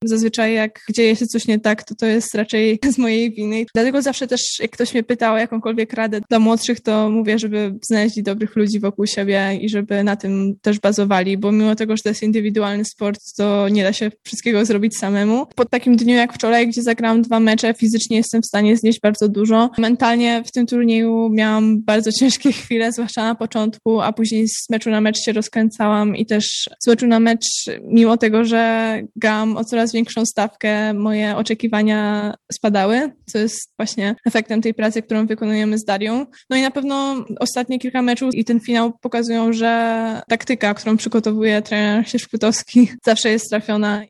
Zazwyczaj jak dzieje się coś nie tak, to jest raczej z mojej winy. Dlatego zawsze też, jak ktoś mnie pyta o jakąkolwiek radę dla młodszych, to mówię, żeby znaleźli dobrych ludzi wokół siebie i żeby na tym też bazowali, bo mimo tego, że to jest indywidualny sport, to nie da się wszystkiego zrobić samemu. Po takim dniu jak wczoraj, gdzie zagrałam 2 mecze, fizycznie jestem w stanie znieść bardzo dużo. Mentalnie w tym turnieju miałam bardzo ciężkie chwile, zwłaszcza na początku, a później z meczu na mecz się rozkręcałam i też z meczu na mecz, mimo tego, że grałam o coraz większą stawkę, moje oczekiwania spadały, co jest właśnie efektem tej pracy, którą wykonujemy z Darią. No i na pewno ostatnie kilka meczów i ten finał pokazują, że taktyka, którą przygotowuje trener Kwiatkowski, zawsze jest trafiona.